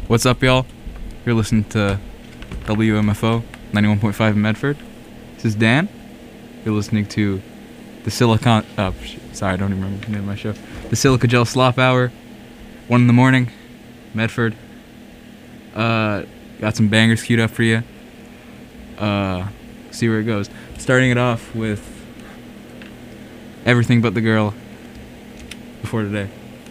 What's up, y'all? You're listening to WMFO 91.5 in Medford. This is Dan. You're listening to the Silicon... sorry, I don't even remember the name of my show. The Silica Gel Slop Hour. 1 in the morning. Medford. Got some bangers queued up for you. See where it goes. Starting it off with Everything But the Girl Before Today.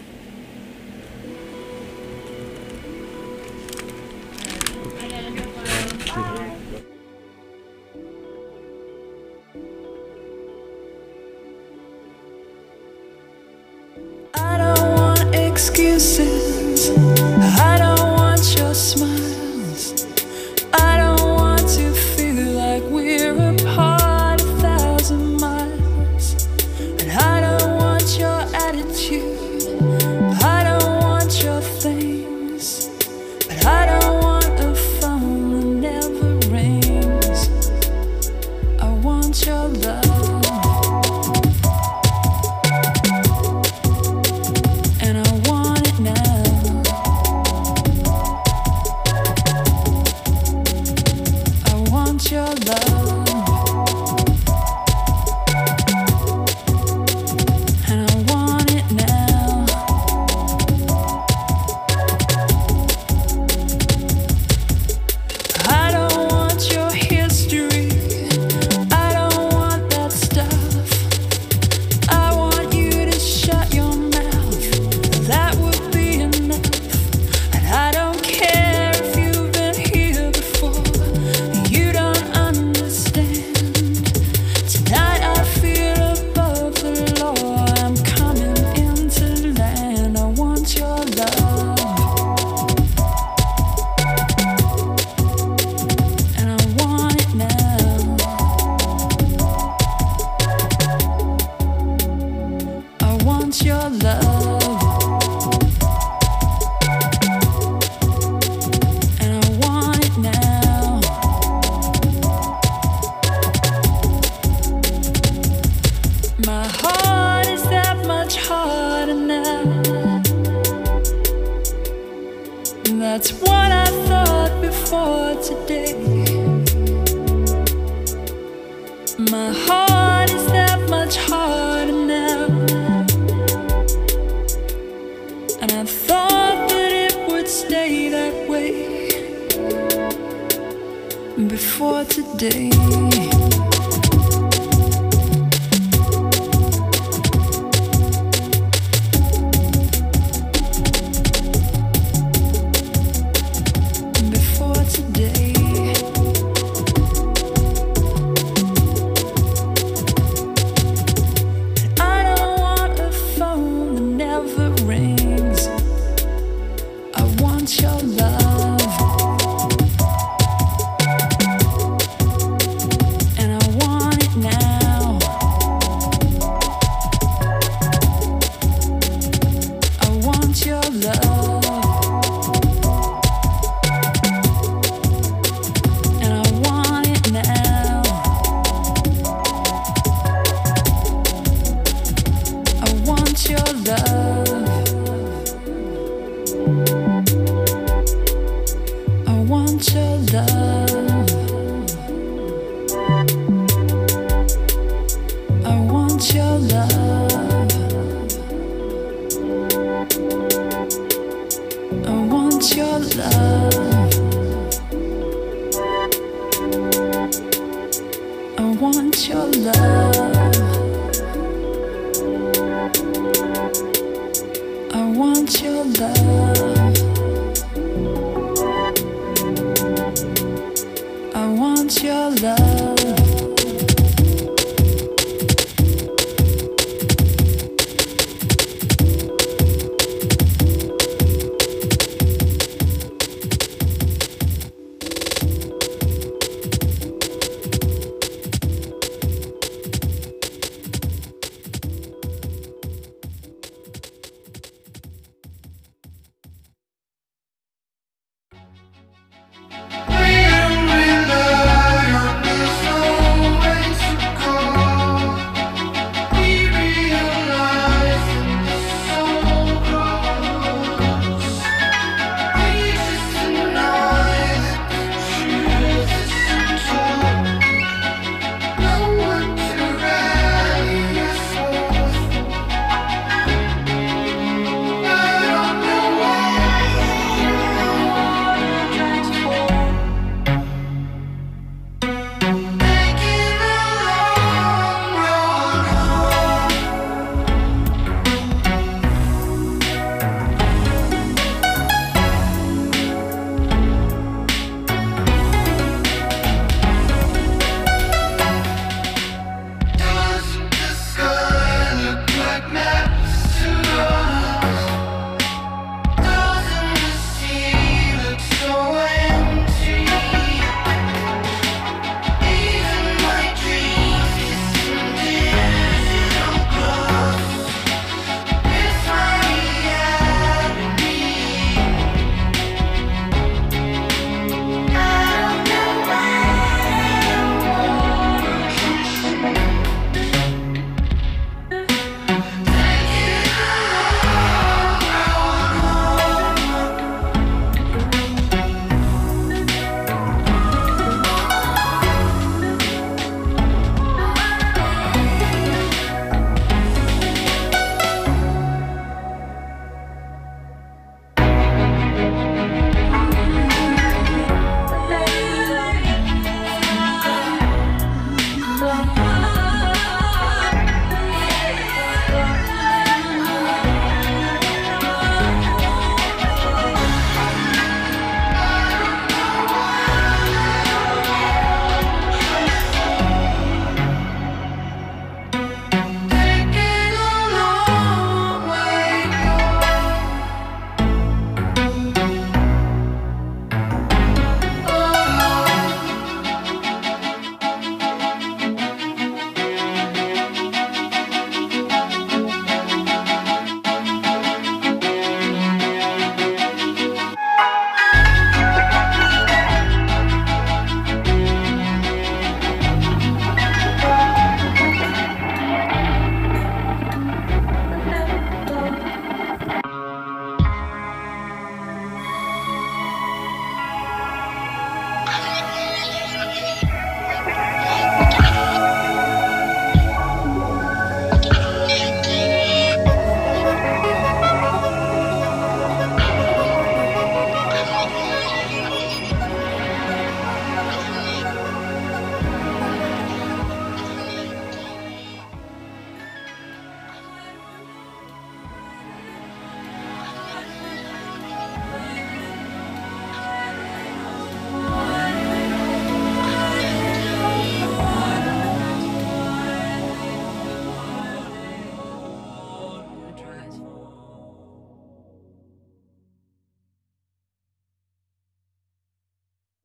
I don't want excuses. I don't want your smiles. I don't want to feel like we're apart 1,000 miles. And I don't want your attitude. I don't want your things. But I don't want a phone that never rings. I want your love. That's what I thought before today. My heart is that much harder now. And I thought that it would stay that way before today.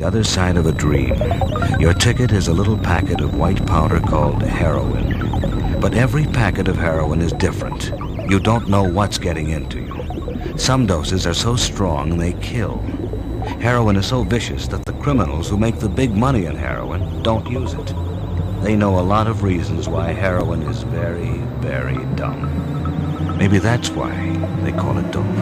The other side of a dream. Your ticket is a little packet of white powder called heroin. But every packet of heroin is different. You don't know what's getting into you. Some doses are so strong they kill. Heroin is so vicious that the criminals who make the big money in heroin don't use it. They know a lot of reasons why heroin is very, very dumb. Maybe that's why they call it dope.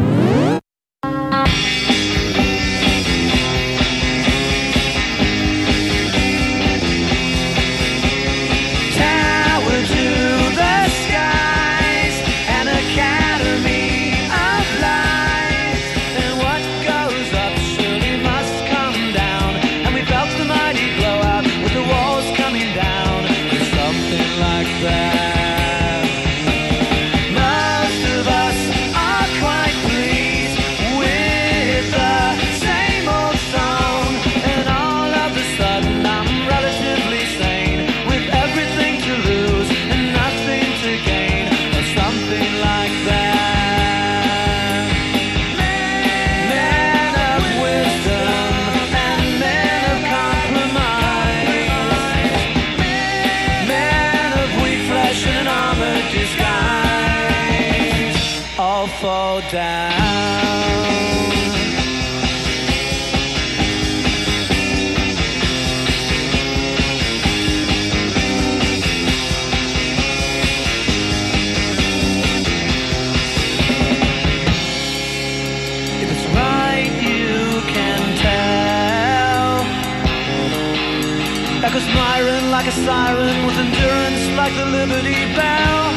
Fall down. If it's right, you can tell. Echoes Myron like a siren, with endurance like the Liberty Bell.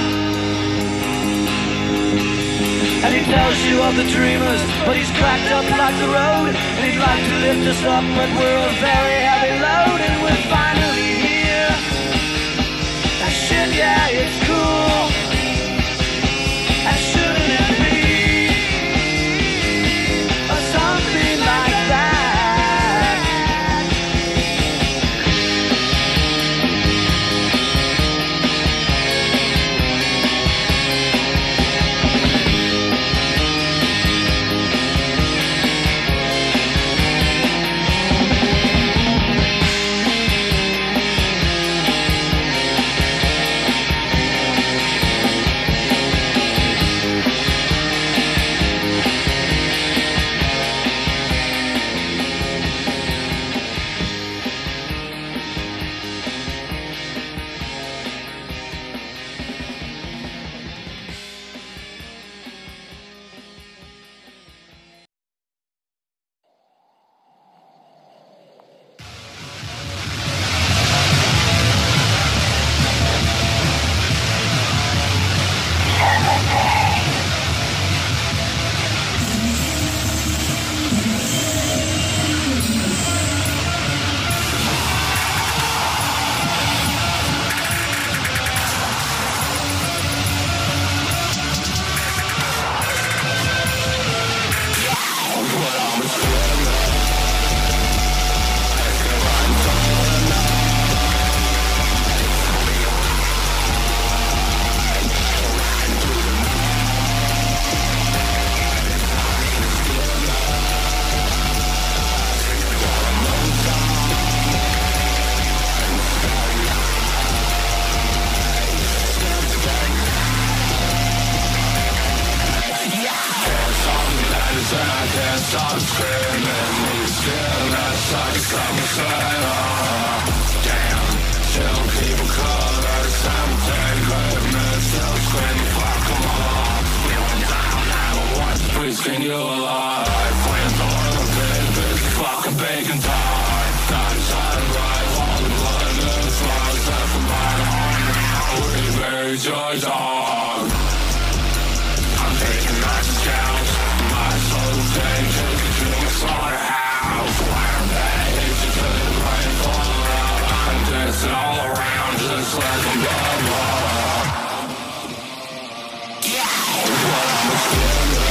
And he tells you of the dreamers, but he's cracked up like the road. And he'd like to lift us up, but we're a very heavy load. And we're finally here. And shit, yeah, it's cool. And shouldn't it be? Or something like that. Stop screaming, need stillness, I just come inside. Damn, till people call that it's something greatness, still screaming, fuck them all. Feeling down now, what's breathing you alive? Flames all in the pit, this fucking bacon time. Not inside right, all the blood and the flowers left from my heart. Now we bury your dog. I'm taking nice counts. My soul's taken to a slaughterhouse. Where they hit you to the brain fall out. I'm dancing all around just like a bubble. But I'm a skin.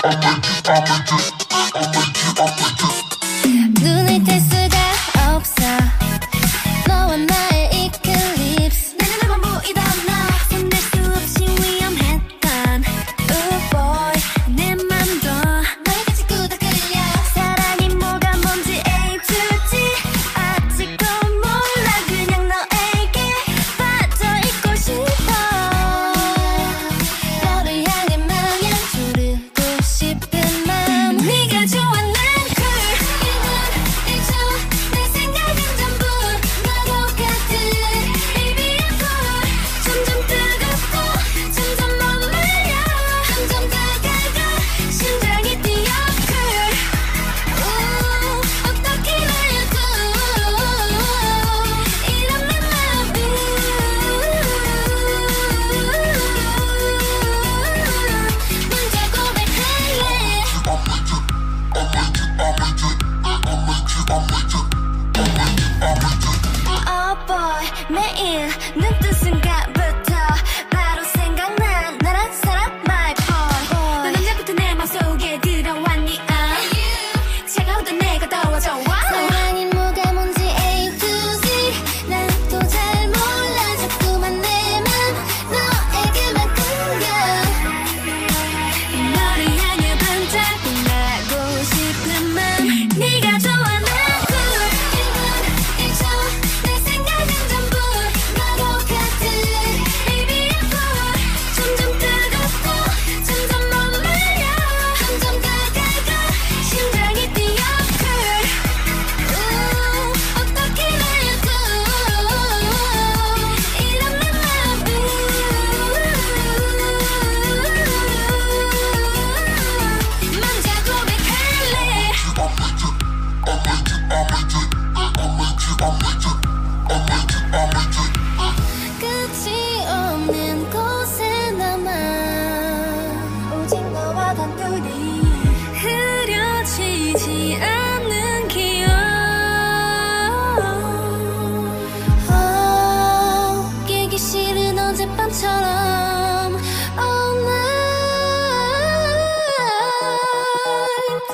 눈을 뗄 수가 없어 너와 나의 이클립스 내 눈에만 보이던 너 손댈 수 없이 위험했던 Oh boy 내 맘도 너의 같이 꾸덕 끌려 사랑이 뭐가 뭔지 A to Z 아직도 몰라 그냥 너에게 빠져있고 싶어 너를 향해 마냥 조르고 싶은 맘 네가 좋아 난 cool 일초 내 생각은 전부 너로 가득 Baby I'm cool 점점 뜨겁고 점점 머물러 점점 다가가 심장이 뛰어 cool 어떻게 말해도 이런 내 맘을 먼저 고백할래 Oh boy 매일 눈 뜬 순간부터 바로 생각나 나란 사람 my boy 넌 언제부터 내 맘속에 들어왔니 차가우던 내가 더워져 사랑이 뭐가 뭔지 A to Z 나도 잘 몰라 자꾸만 내 맘 너에게만 끌려 너를 향해 반짝 빛나고 싶은 맘 네가 좋아 난 cool 일초 내 생각은 전부 너로 가득 Baby I'm cool 점점 뜨겁고 점점 머물러 점점 다가가 심장이 뛰어 cool 어떻게 말해도 이런 내 맘을 먼저 고백할래 끝이 없는 곳에 남아 오직 너와 단둘이 흐려지지 않는 기억 깨기 싫은 어젯밤처럼 all night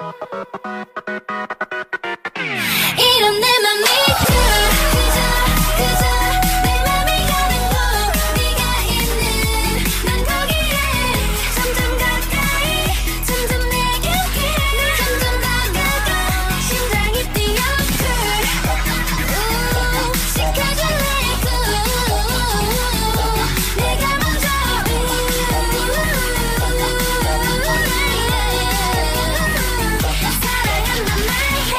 이런 내 맘이 그저 내 맘이 가는 곳 네가 있는 난 거기에 점점 가까이 점점 내 곁에 점점 다가가 심장이 뛰어 cool 시켜줄래 내가 먼저 사랑한단 말해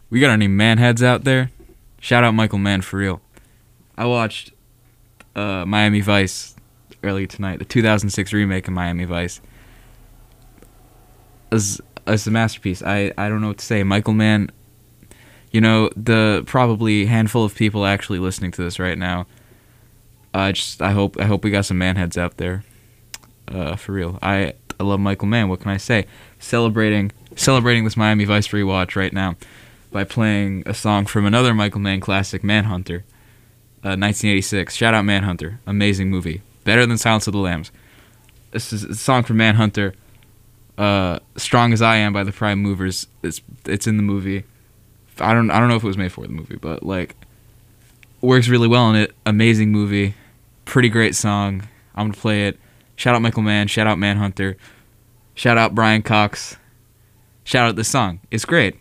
We got any manheads out there? Shout out Michael Mann for real. I watched Miami Vice earlier tonight, the 2006 remake of Miami Vice. As a masterpiece. I don't know what to say. Michael Mann, you know, the probably handful of people actually listening to this right now. I hope we got some manheads out there. For real. I love Michael Mann. What can I say? Celebrating this Miami Vice rewatch right now by playing a song from another Michael Mann classic, Manhunter, 1986. Shout out Manhunter. Amazing movie. Better than Silence of the Lambs. This is a song from Manhunter. Strong as I Am by the Prime Movers. It's in the movie. I don't know if it was made for the movie, but like works really well in it. Amazing movie. Pretty great song. I'm gonna play it. Shout out Michael Mann. Shout out Manhunter. Shout out Brian Cox. Shout out this song. It's great.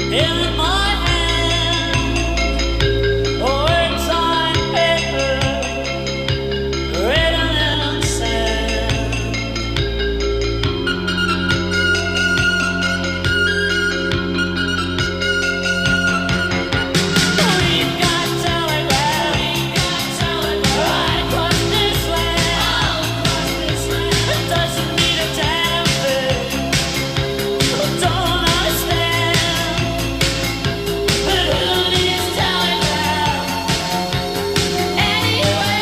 in my hand, words on paper, written in sand. We've got telegraph, right across this land. It doesn't mean a damn thing. Don't understand, but who needs telegraph anyway?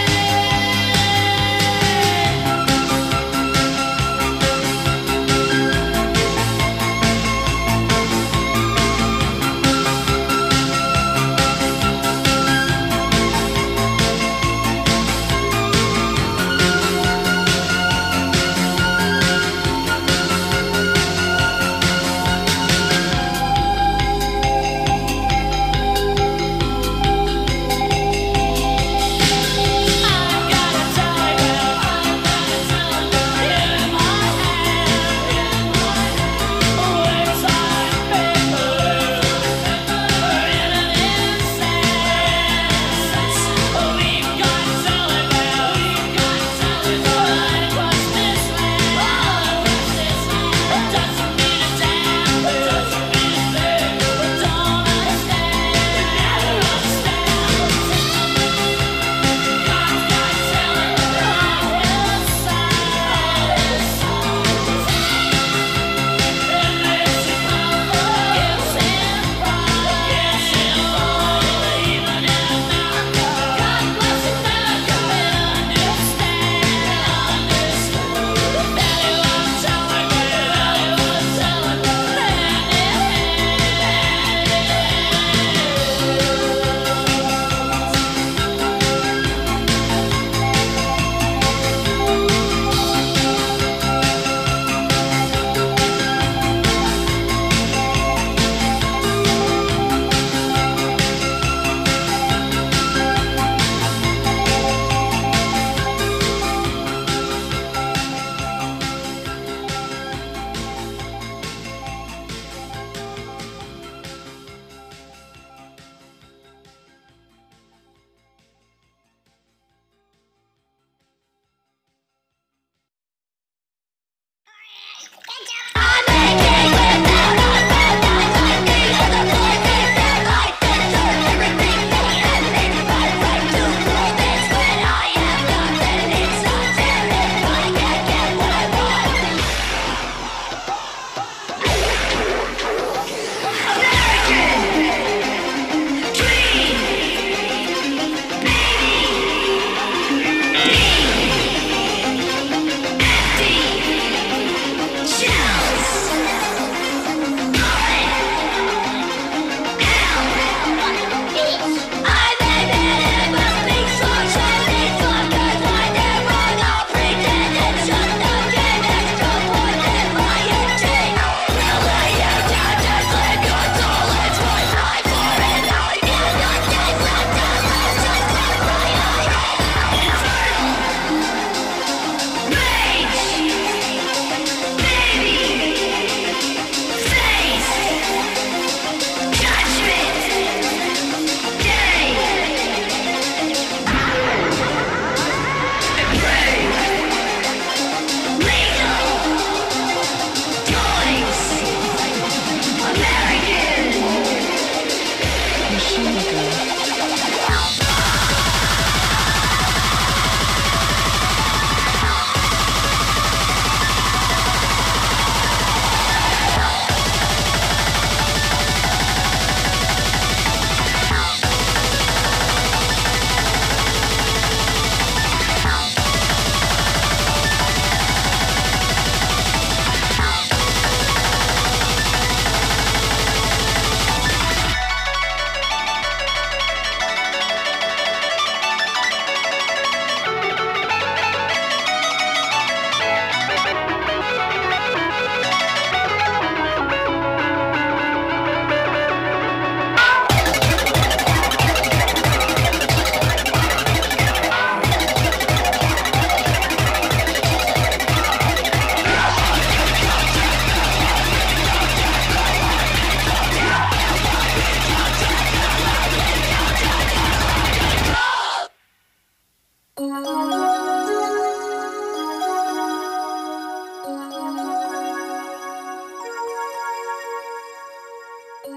I've got a telegraph in my hand, words on paper, written in sand. We've got telegraph right across this land. It doesn't mean a damn thing. Don't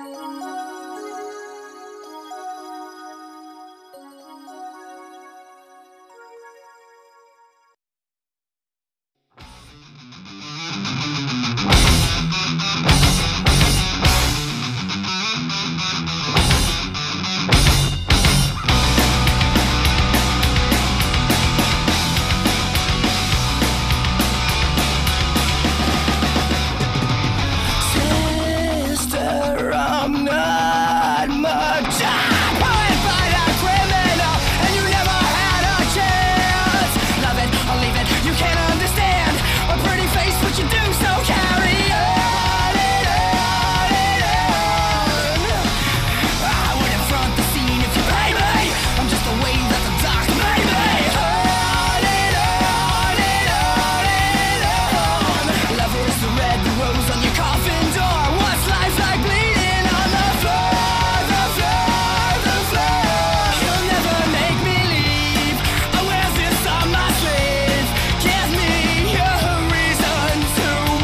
Sister, I'm not much. I'm poet, but I'm criminal, and you never had a chance. Love it or leave it, you can't understand. A pretty face, what you do, so carry on and on and on. I wouldn't front the scene if you pay me. I'm just the way that the doc made me. On and on and on and on. Lover is the red rose on your coffin door. What's life like bleeding on the floor, the floor, the floor? You'll never make me leave. I wear this on my sleeve. Give me a reason to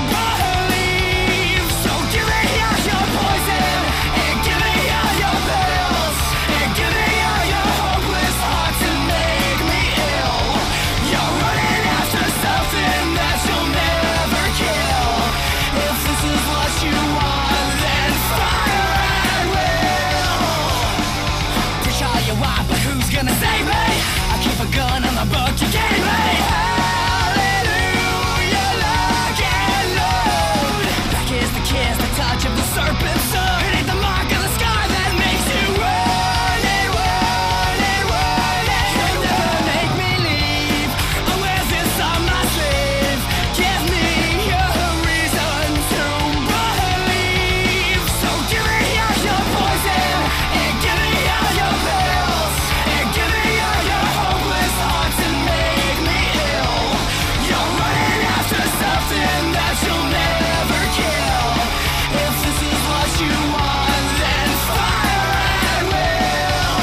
believe. So give me all your poison, and give me all your pills, and give me all your hopeless hearts and make me ill. You're running after something that you'll never kill. If this is what you want, then fire at will. Push all you want, but who's gonna save me? I keep a gun on the book you gave me. Hallelujah, lock and load. Back is the kiss, the touch of the serpent's sword. It ain't the mark of the scar that makes you run and run and run. You'll never make me leave. I wear this on my sleeve. Give me a reason to believe. So give me all your poison, and give me all your pills, and give me all your hopeless hearts and make me ill. You're running after something that you'll never kill. If this is what you want, then fire at will.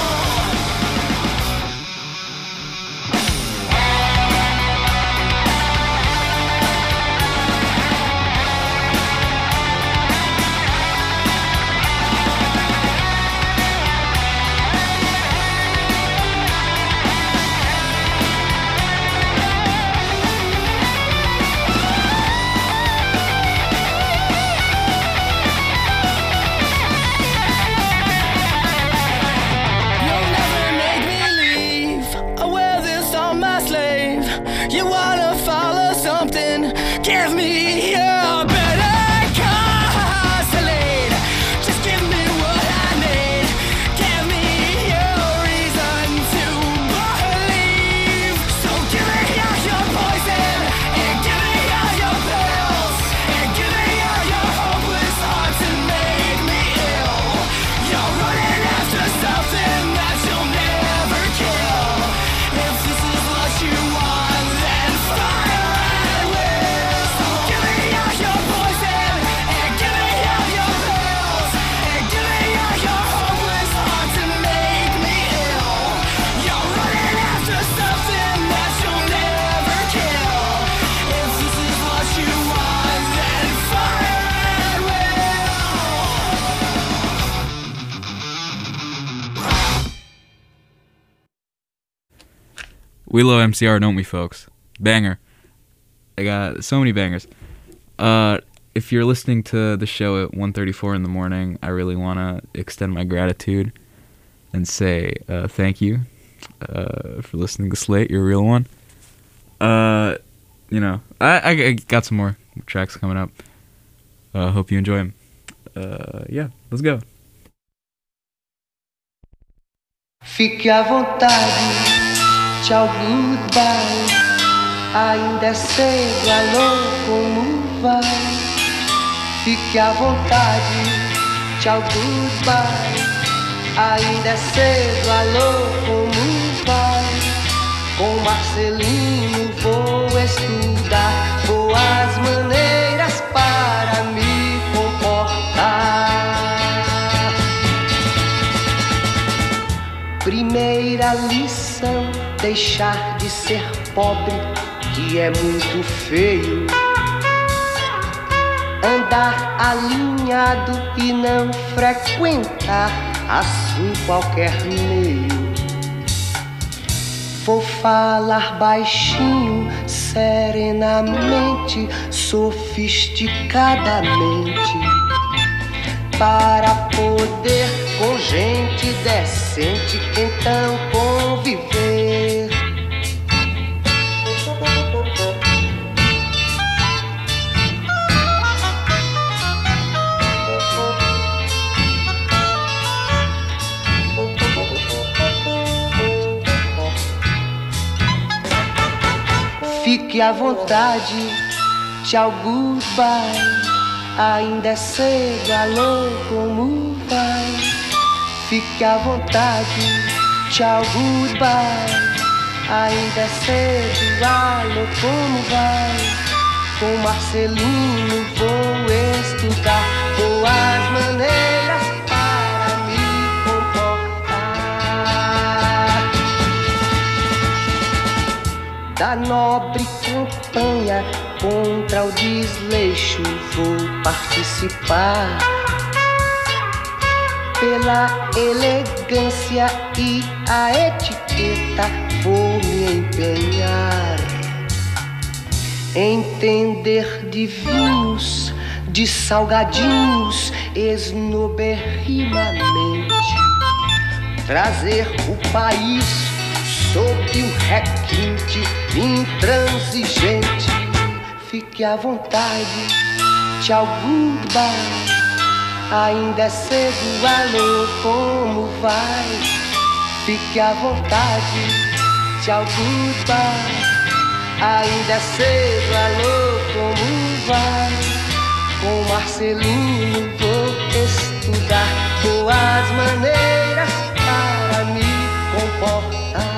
You'll never make me leave. I wear this on my sleeve. You wanna follow something? Give me a better cause to lead. Just give me what I need. Give me a reason to believe. So give me all your poison, and give me all your pills, and give me all your hopeless hearts and make me ill. You're running after something that you'll never kill. If this is what you want, then fire at will. So give me all your poison, and give me all your pills, and give me all your hopeless hearts and make me ill. You're running after something that you'll never kill. If this is what you want, then fire at will. We love MCR, don't we, folks? Banger. I got so many bangers. If you're listening to the show at 1:34 in the morning, I really want to extend my gratitude and say thank you for listening to Slate. You're a real one. You know, I got some more tracks coming up. Hope you enjoy them. Yeah, let's go. Fique à vontade, tchau, goodbye. Ainda é cedo, alô, como vai? Fique à vontade, tchau, goodbye. Ainda é cedo, alô, como vai? Com Marcelino vou estudar boas maneiras para me comportar. Primeira lição, deixar de ser pobre, que é muito feio. andar alinhado e não frequentar assim qualquer meio. Vou falar baixinho, serenamente, sofisticadamente, para poder com gente decente então conviver. Fique à vontade, tchau, goodbye. Ainda é cedo, alô, como vai? Fique à vontade, tchau, goodbye. Ainda é cedo, alô, como vai? Com Marcelino vou estudar boas maneiras para me comportar. Da nobre campanha contra o desleixo vou participar. Pela elegância e a etiqueta vou me empenhar. Entender de vinhos, de salgadinhos, esnoberrimamente. Trazer o país sob um requinte intransigente. Fique à vontade, tchau, goodbye. Ainda é cedo, alô, como vai? Fique à vontade, tchau, goodbye. Ainda é cedo, alô, como vai? Com Marcelino vou estudar boas maneiras para me comportar.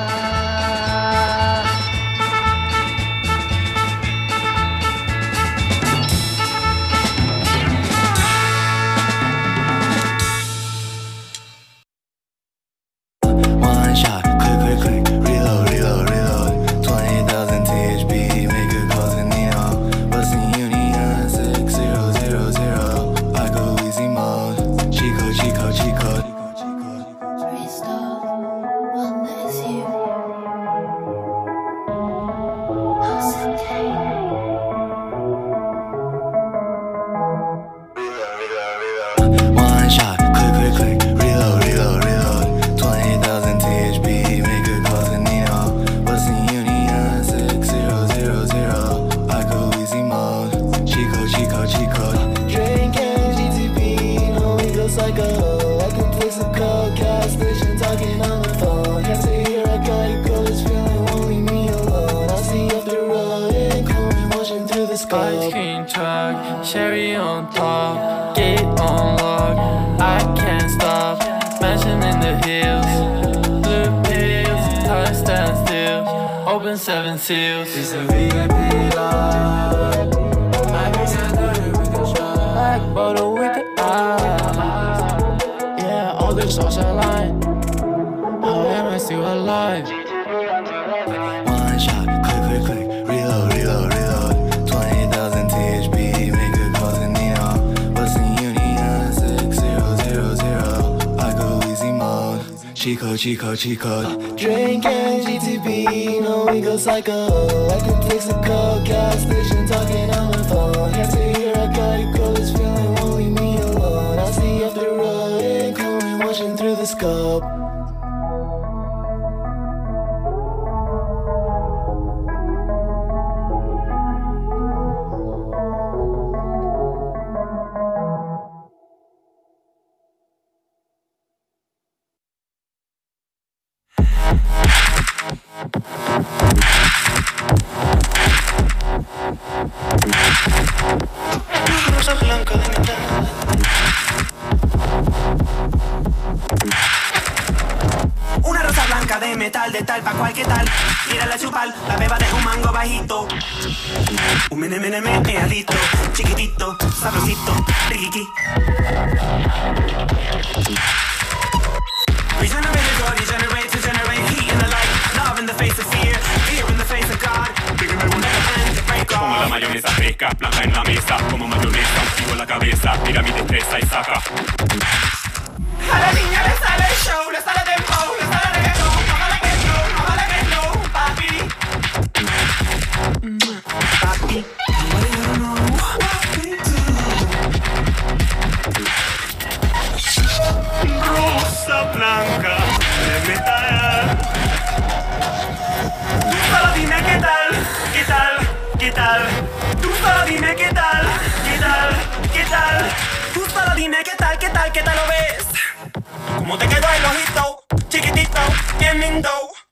Ice cream truck, cherry on top, gate on lock, I can't stop, mansion in the hills, blue pills, time stand still, open 7 seals. It's a VIP life, black bottle with the eyes, yeah, all the social line, how am I still alive? One shot, click, click, click, reload, reload, reload. 20,000 THB, make a call to Nino. Western Union 6000. I go easy mode. Cheat code, cheat code, cheat code. Drinking GTB, no we go psycho. I can fix the code, gas station talking on the phone. Can't say here I got it, girl, this feeling won't leave me alone. I see off the road, and coming, watching through the scope. Una rosa blanca de metal, de tal pa' cualquier tal. Mírala chupar, la beba de un mango bajito. Un meneadito, chiquitito, sabrosito, riqui. Regenerate the God, regenerate to generate heat in the light. Love in the face of fear, fear in the face of God. Bigger than one end to break off. Como la mayonesa fresca, blanca en la mesa, como mayonesa. cabeza, pirámide, cresta y saca. A la niña le sale el show, le sale dembow, le sale reggaetón, no vale que no, papi. Papi, what do you know? Rosa blanca de metal. Tú solo dime qué tal, qué tal, qué tal. Tú solo dime qué tal, qué tal, qué tal. Tú solo dime qué tal, qué tal, qué tal lo ves. Cómo te quedó el ojito, chiquitito, bien lindo.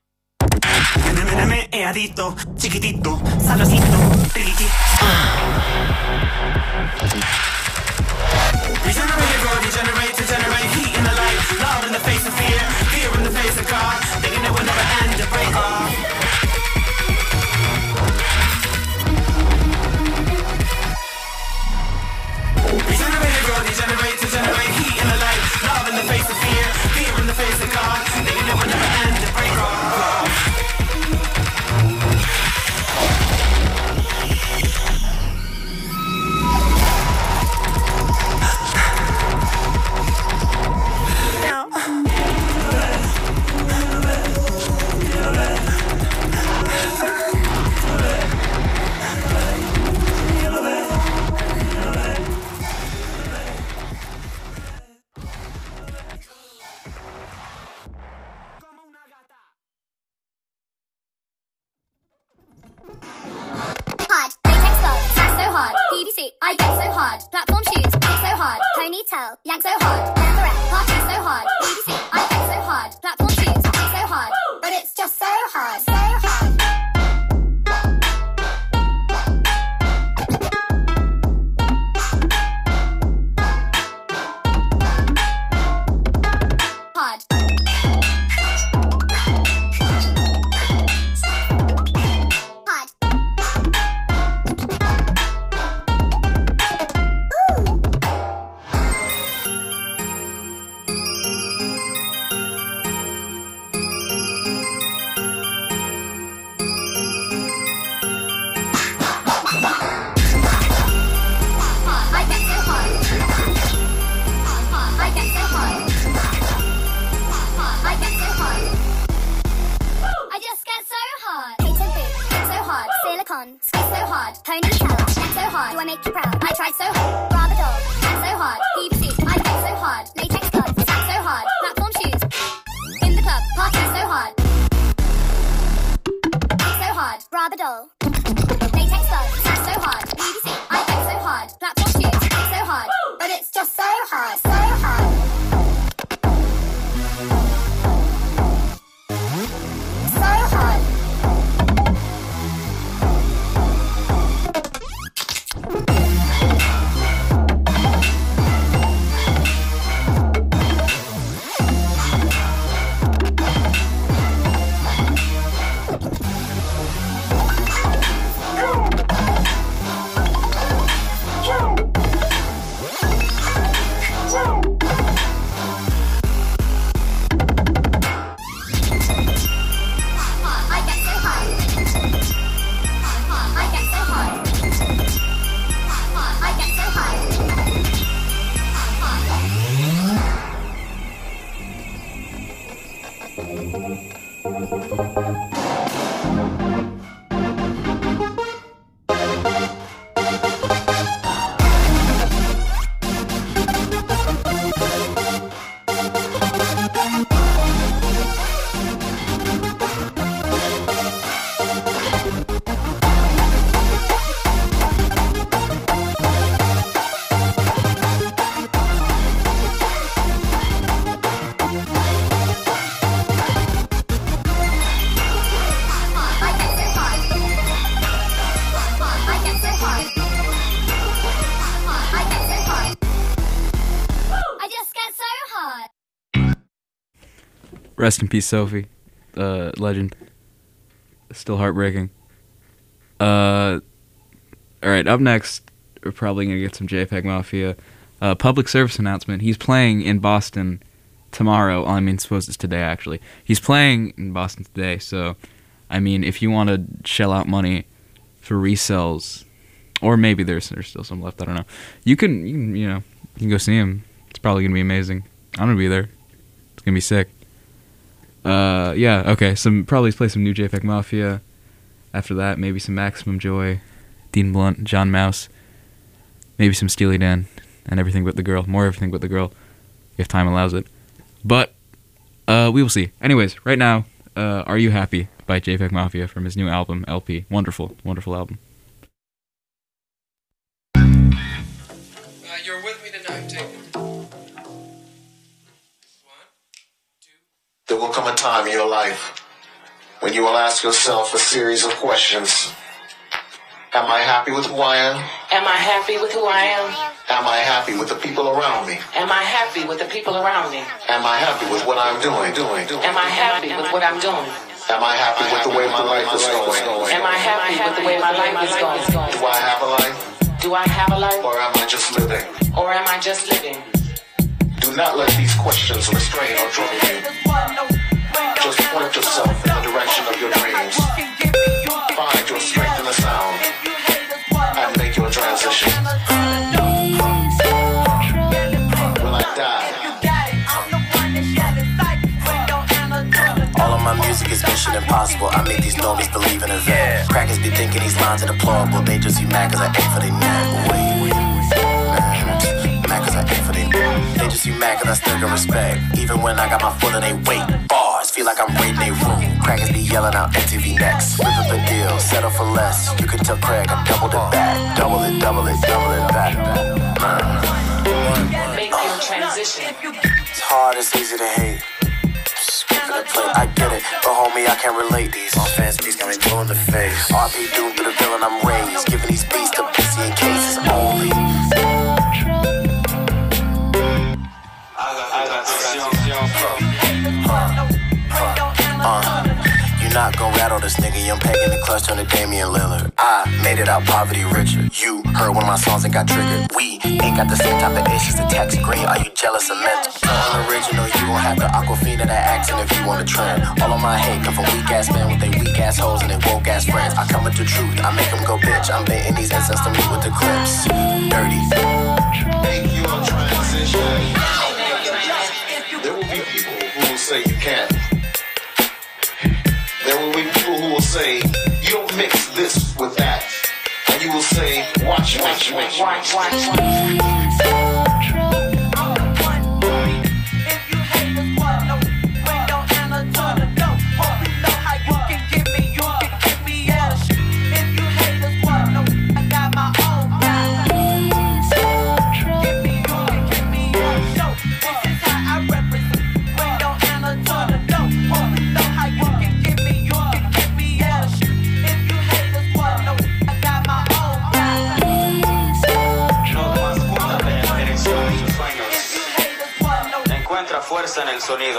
Me adicto, chiquitito, sabrosito, riqui. Regenerate, grow, degenerate, to generate heat in the light. Love in the face of fear, fear in the face of God. Thinking it will never end, to break off. Regenerate, grow, degenerate, to generate heat in the light. Love in the face of fear, fear in the face of God. Thinking it will never end, to break off. Hard, latex gloves, sack so hard. PVC, I get so hard. Platform shoes, kick so hard. Ponytail, yank so hard. Baccarat, party so hard. PVC, I get so hard. Platform shoes, kick so hard. But it's just so hard, so hard. Hard. Squeeze so hard, ponytail, neck so hard. Do I make you proud? I tried so hard. Rubber dog, neck so hard. PVC, I get so hard. Latex gloves, sack so hard. Platform shoes, in the club, party so hard. So hard, rubber doll. Latex gloves, sack so hard. PVC, I get so hard. Platform shoes, so hard. But it's just so hard, so hard. So hard. Rest in peace, Sophie. Legend. Still heartbreaking. Alright, up next, we're probably going to get some JPEG Mafia. Public service announcement. He's playing in Boston tomorrow. I mean, suppose it's today, actually. He's playing in Boston today, so, I mean, if you want to shell out money for resells Or maybe there's still some left. I don't know. You can go see him. It's probably gonna be amazing. I'm gonna be there. It's gonna be sick. Yeah. Okay. Probably play some new JPEG Mafia. After that, maybe some Maximum Joy, Dean Blunt, John Mouse, maybe some Steely Dan, and Everything But the Girl. More Everything But the Girl, if time allows it. But we will see. Anyways, right now, Are You Happy by JPEG Mafia from his new album, LP. Wonderful, wonderful album. You're with me tonight, take it. There will come a time in your life when you will ask yourself a series of questions. Am I happy with who I am? Am I happy with who I am? Am I happy with the people around me? Am I happy with the people around me? Am I happy with what I'm doing? Am I happy with what I'm doing? Am I happy with the way my life is going? Am I happy with the way my life is going? Do I have a life? Do I have a life? Or am I just living? Or am I just living? Do not let these questions restrain or trouble you. Just point yourself in the direction of your dreams. Find your strength in the sound and make your transition. Will I die? All of my music is mission impossible. I make these normies believe in event. Crackers be thinking these lines are deplorable. They just be mad cause I aim for their neck. Wait, mad cause I aim for their neck. They just be mad cause I still got respect. Even when I got my foot on they weight. Bars, feel like I'm raiding they room. Crackers be yelling out MTV next. Rip up a deal, settle for less. You can tell Craig I doubled it back. Double it back. Make your transition. It's hard, it's easy to hate. I get it, but homie, I can't relate. These all fans beats got me blue in the face. RP doomed to the villain I'm raised. Giving these beats to pussy in cases only. You're not gon' rattle this nigga. Young Peg in the clutch on the Damian Lillard. I made it out poverty richer. You heard one of my songs and got triggered. We ain't got the same type of issues to text green. Are you jealous of mental? Unoriginal, you gon' have to Aquafina that accent if you want a trend. All of my hate come from weak ass men with they weak ass hoes and they woke ass friends. I come with the truth, I make them go bitch. I'm baiting these incense to me with the clips. Dirty. Make your transition. There will be people who will say you can't. There will be people who will say you don't mix this with that. And you will say, watch. Fuerza en el sonido.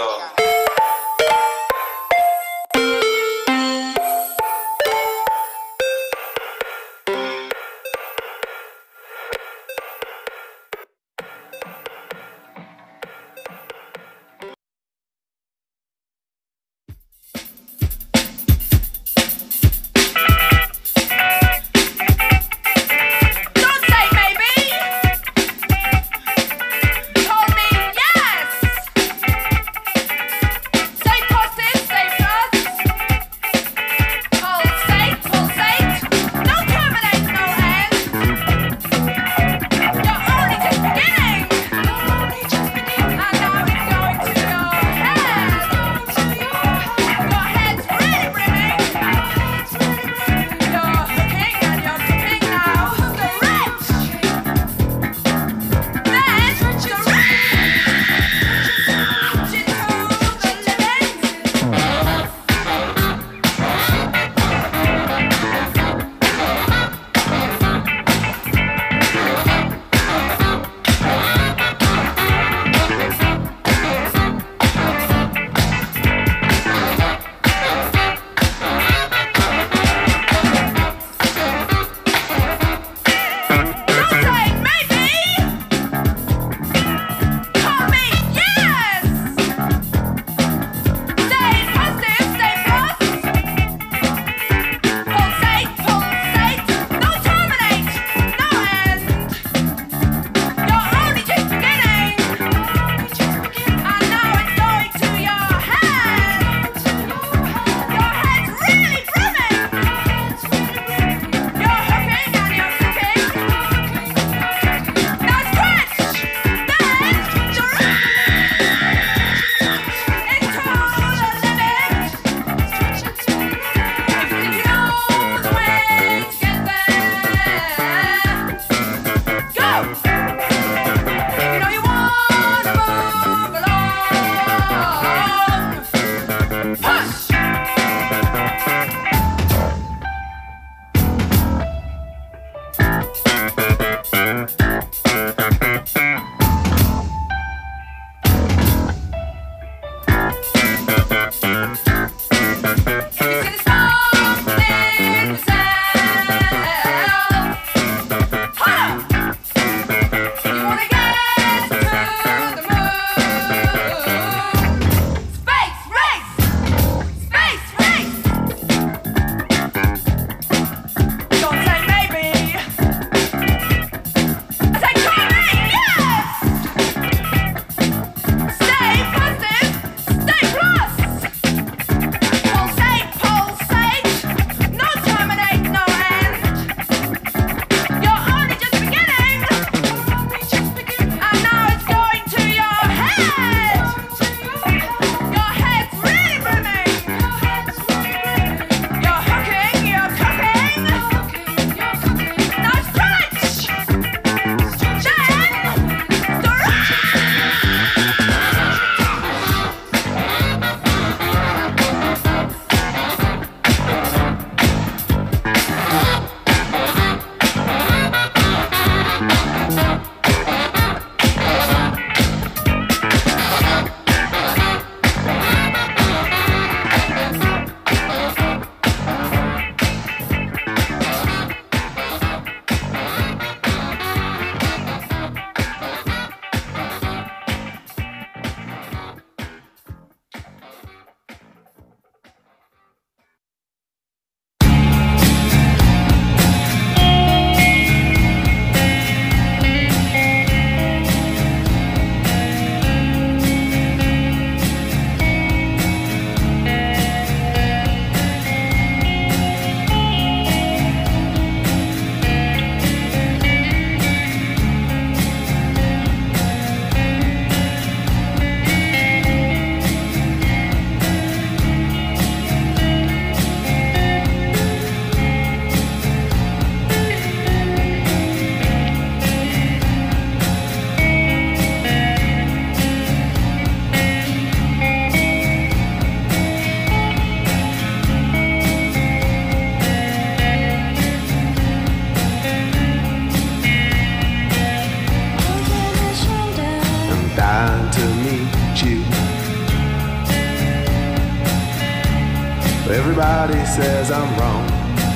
Everybody says I'm wrong.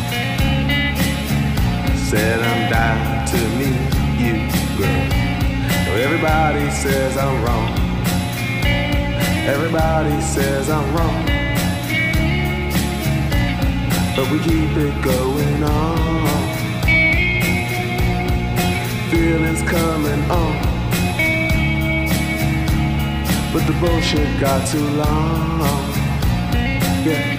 Said I'm down to meet you, girl. Everybody says I'm wrong. Everybody says I'm wrong. But we keep it going on. Feelings coming on. But the bullshit got too long. Yeah.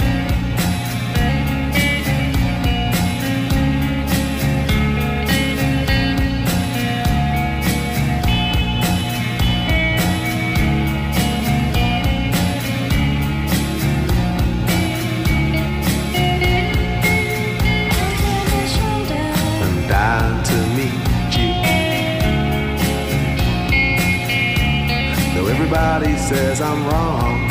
Everybody says I'm wrong.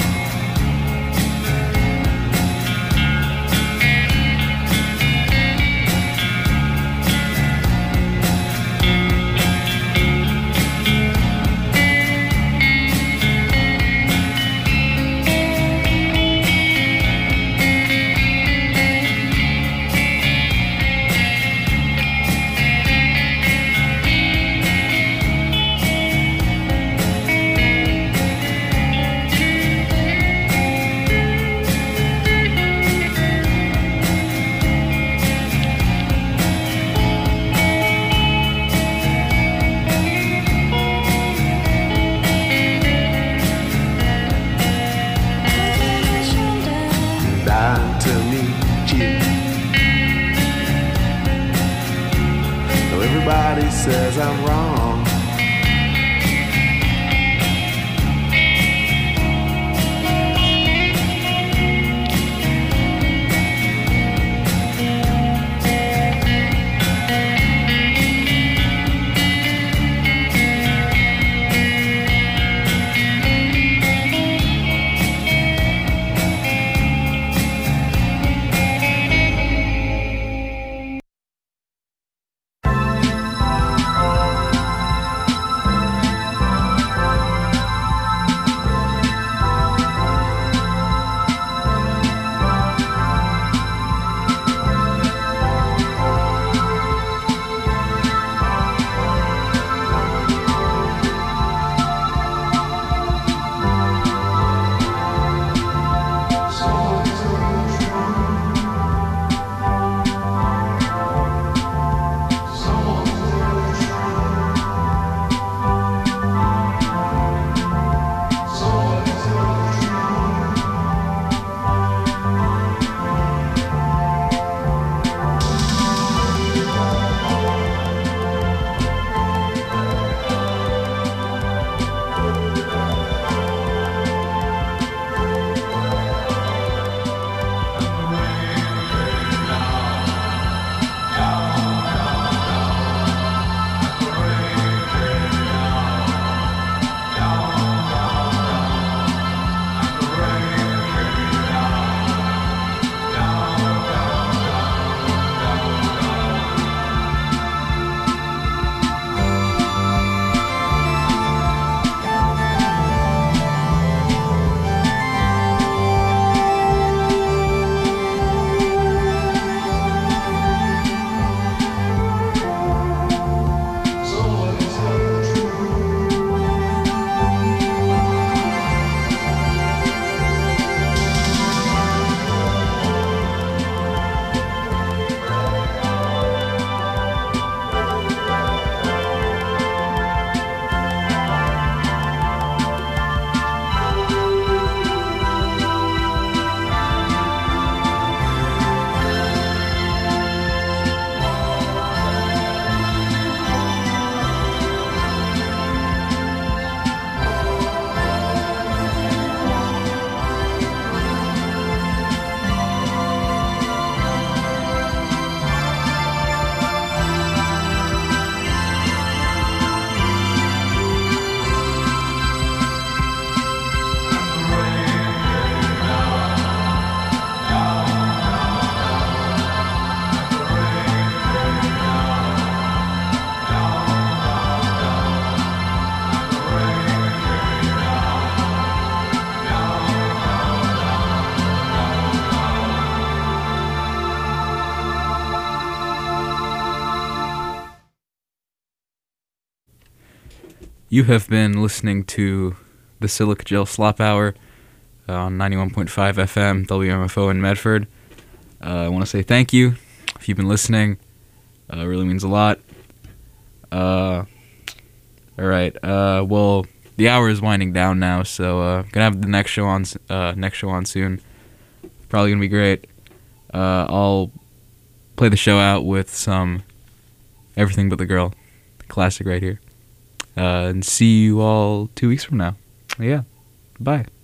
You have been listening to the Silica Gel Slop Hour on 91.5 FM, WMFO in Medford. I want to say thank you if you've been listening. It really means a lot. All right. Well, the hour is winding down now, so gonna have the next show on soon. Probably gonna be great. I'll play the show out with some Everything But the Girl, classic right here. And see you all 2 weeks from now. Yeah. Bye.